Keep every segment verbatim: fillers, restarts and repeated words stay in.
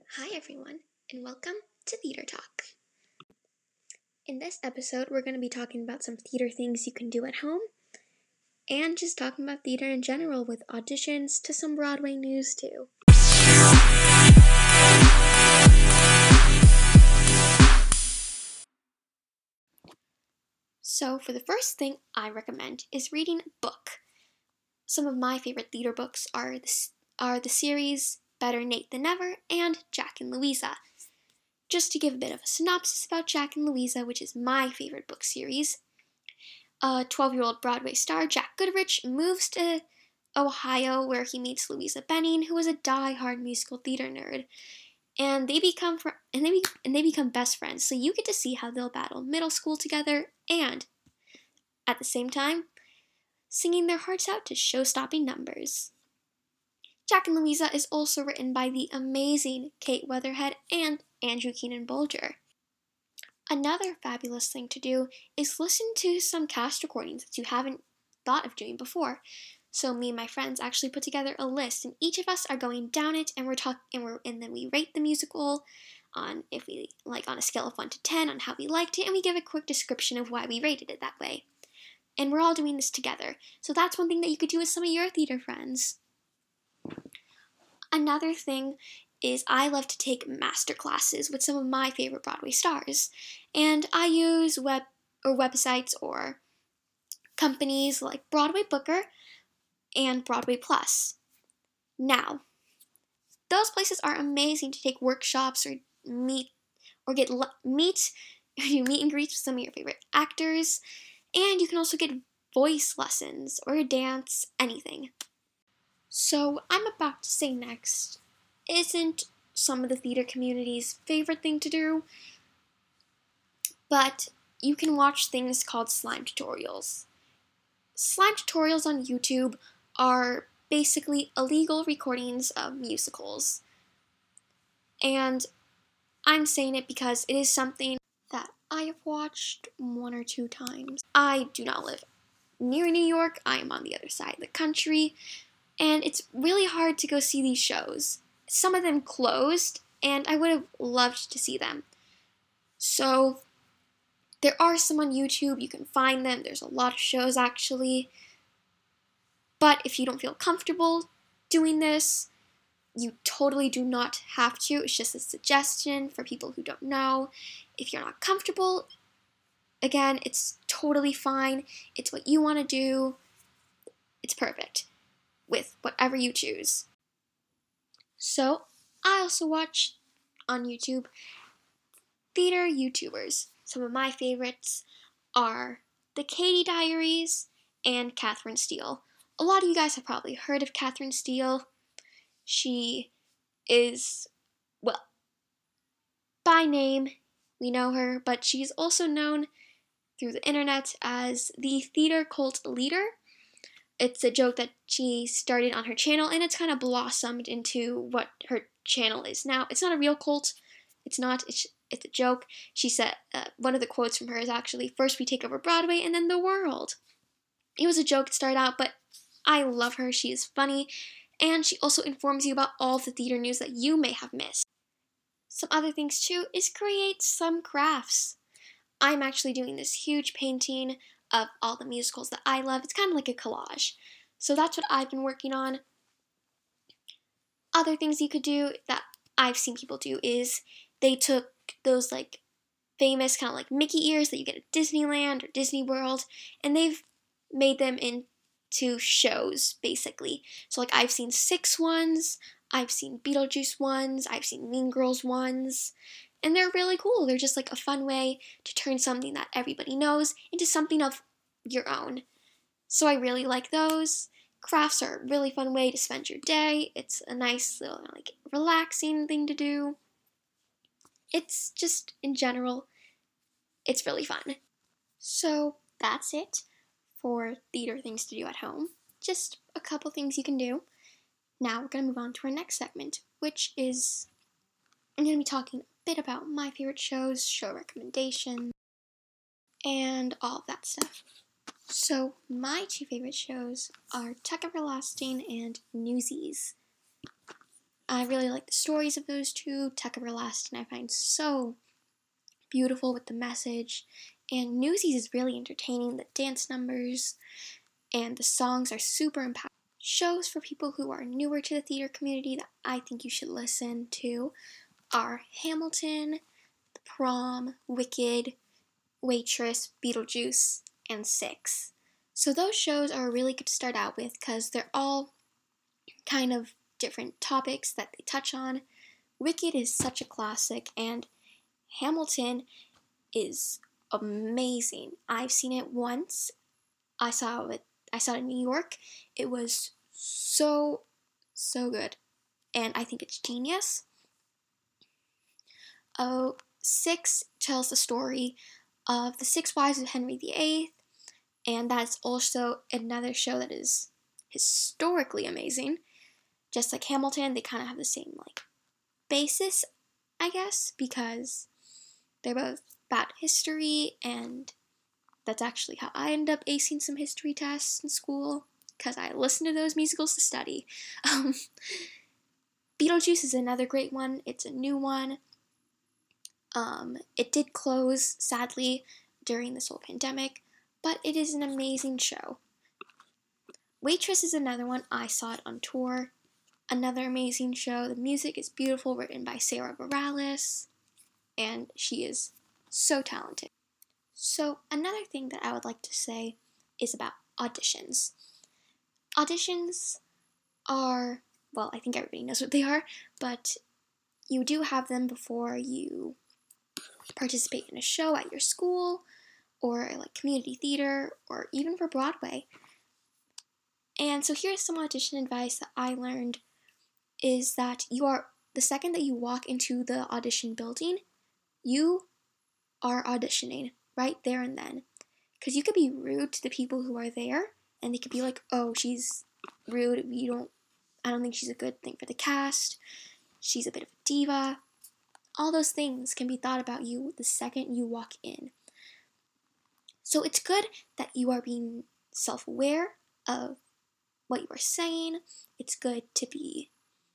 Hi everyone, and welcome to Theater Talk. In this episode, we're going to be talking about some theater things you can do at home, and just talking about theater in general with auditions to some Broadway news too. So for the first thing I recommend is reading a book. Some of my favorite theater books are the, are the series Better Nate Than Never and Jack and Louisa. Just to give a bit of a synopsis about Jack and Louisa, which is my favorite book series. A twelve-year-old Broadway star, Jack Goodrich, moves to Ohio where he meets Louisa Benning, who is a die-hard musical theater nerd. And they become fr- and they be- and they become best friends. So you get to see how they'll battle middle school together and at the same time singing their hearts out to show-stopping numbers. Jack and Louisa is also written by the amazing Kate Weatherhead and Andrew Keenan Bolger. Another fabulous thing to do is listen to some cast recordings that you haven't thought of doing before. So me and my friends actually put together a list, and each of us are going down it, and we're talking, and we're and then we rate the musical on if we like on a scale of one to ten on how we liked it, and we give a quick description of why we rated it that way. And we're all doing this together. So that's one thing that you could do with some of your theater friends. Another thing is I love to take master classes with some of my favorite Broadway stars. And I use web or websites or companies like Broadway Booker and Broadway Plus. Now, those places are amazing to take workshops or meet or get meet or do meet and greets with some of your favorite actors, and you can also get voice lessons or dance, anything. So I'm about to say next isn't some of the theater community's favorite thing to do, but you can watch things called slime tutorials. Slime tutorials on YouTube are basically illegal recordings of musicals. And I'm saying it because it is something that I have watched one or two times. I do not live near New York. I am on the other side of the country. And it's really hard to go see these shows. Some of them closed, and I would have loved to see them. So there are some on YouTube. You can find them. There's a lot of shows, actually. But if you don't feel comfortable doing this, you totally do not have to. It's just a suggestion for people who don't know. If you're not comfortable, again, it's totally fine. It's what you want to do. It's perfect with whatever you choose. So, I also watch on YouTube theater YouTubers. Some of my favorites are The Katie Diaries and Catherine Steele. A lot of you guys have probably heard of Catherine Steele. She is, well, by name, we know her, but she's also known through the internet as the theater cult leader. It's a joke that she started on her channel, and it's kind of blossomed into what her channel is now. It's not a real cult. It's not. It's, it's a joke. She said, uh, one of the quotes from her is actually, "First we take over Broadway, and then the world." It was a joke to start out, but I love her. She is funny, and she also informs you about all the theater news that you may have missed. Some other things, too, is create some crafts. I'm actually doing this huge painting of all the musicals that I love. It's kind of like a collage. So that's what I've been working on. Other things you could do that I've seen people do is they took those like famous kind of like Mickey ears that you get at Disneyland or Disney World, and they've made them into shows, basically. So like I've seen Six ones, I've seen Beetlejuice ones, I've seen Mean Girls ones, and they're really cool. They're just like a fun way to turn something that everybody knows into something of your own. So I really like those. Crafts are a really fun way to spend your day. It's a nice little like relaxing thing to do. It's just, in general, it's really fun. So that's it for theater things to do at home. Just a couple things you can do. Now we're going to move on to our next segment, which is I'm going to be talking a bit about my favorite shows, show recommendations, and all of that stuff. So my two favorite shows are Tuck Everlasting and Newsies. I really like the stories of those two. Tuck Everlasting I find so beautiful with the message, and Newsies is really entertaining. The dance numbers and the songs are super impactful. Shows for people who are newer to the theater community that I think you should listen to are Hamilton, The Prom, Wicked, Waitress, Beetlejuice, and Six. So those shows are really good to start out with because they're all kind of different topics that they touch on. Wicked is such a classic, and Hamilton is amazing. I've seen it once. I saw it I saw it in New York. It was so, so good. And I think it's genius. Oh, Six tells the story of the six wives of Henry the Eighth, and that's also another show that is historically amazing. Just like Hamilton, they kind of have the same like basis, I guess, because they're both about history, and that's actually how I ended up acing some history tests in school, because I listened to those musicals to study. Um, Beetlejuice is another great one. It's a new one. Um, it did close, sadly, during this whole pandemic, but it is an amazing show. Waitress is another one. I saw it on tour. Another amazing show. The music is beautiful, written by Sarah Bareilles, and she is so talented. So another thing that I would like to say is about auditions. Auditions are, well, I think everybody knows what they are, but you do have them before you participate in a show at your school, or like community theater, or even for Broadway. And so here's some audition advice that I learned, is that you are, the second that you walk into the audition building, you are auditioning right there and then. Because you could be rude to the people who are there, and they could be like, oh, she's rude, we don't, I don't think she's a good thing for the cast, she's a bit of a diva. All those things can be thought about you the second you walk in. So it's good that you are being self-aware of what you are saying. It's good to be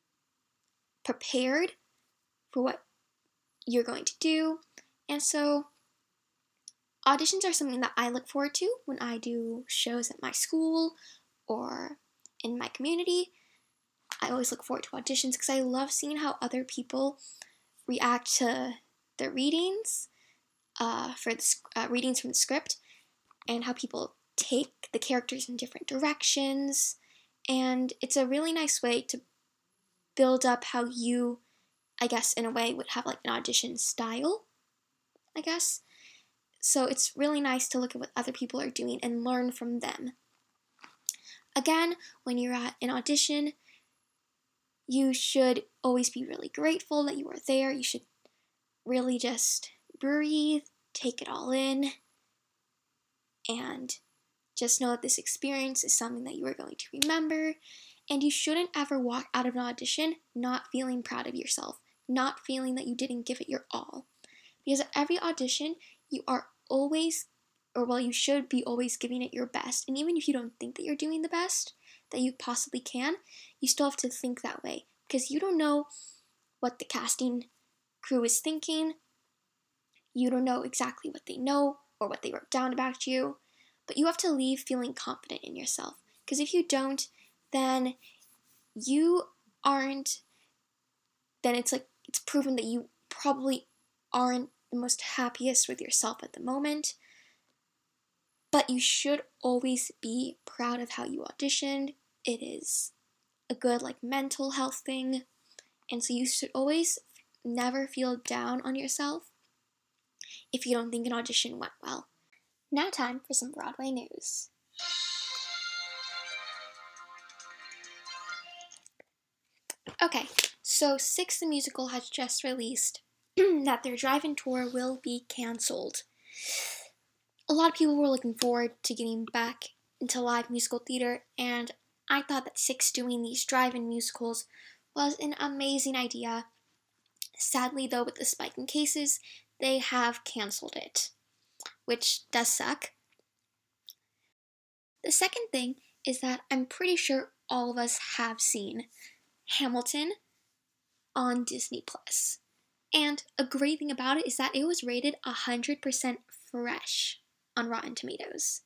prepared for what you're going to do. And so auditions are something that I look forward to when I do shows at my school or in my community. I always look forward to auditions because I love seeing how other people react to the readings, uh, for the uh, readings from the script, and how people take the characters in different directions. And it's a really nice way to build up how you, I guess, in a way, would have like an audition style, I guess. So it's really nice to look at what other people are doing and learn from them. Again, when you're at an audition, you should always be really grateful that you are there. You should really just breathe, take it all in, and just know that this experience is something that you are going to remember. And you shouldn't ever walk out of an audition not feeling proud of yourself, not feeling that you didn't give it your all. Because at every audition, you are always, or well, you should be always giving it your best. And even if you don't think that you're doing the best that you possibly can, you still have to think that way. Because you don't know what the casting crew is thinking. You don't know exactly what they know or what they wrote down about you. But you have to leave feeling confident in yourself. Because if you don't, then you aren't, then it's like, it's proven that you probably aren't the most happiest with yourself at the moment. But you should always be proud of how you auditioned. It is a good like mental health thing. And so you should always never feel down on yourself if you don't think an audition went well. Now time for some Broadway news. Okay, so Six the Musical has just released that their drive-in tour will be cancelled. A lot of people were looking forward to getting back into live musical theater, and I thought that Six doing these drive-in musicals was an amazing idea. Sadly, though, with the spike in cases, they have cancelled it, which does suck. The second thing is that I'm pretty sure all of us have seen Hamilton, on Disney Plus. And a great thing about it is that it was rated one hundred percent fresh on Rotten Tomatoes.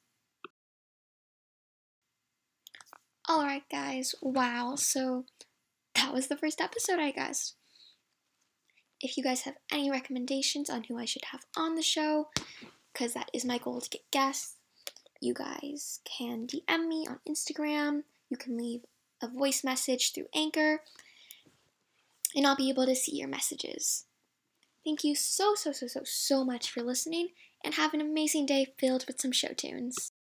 Alright guys, wow, so that was the first episode, I guess. If you guys have any recommendations on who I should have on the show, because that is my goal to get guests, you guys can D M me on Instagram, you can leave a voice message through Anchor, and I'll be able to see your messages. Thank you so, so, so, so, so much for listening, and have an amazing day filled with some show tunes.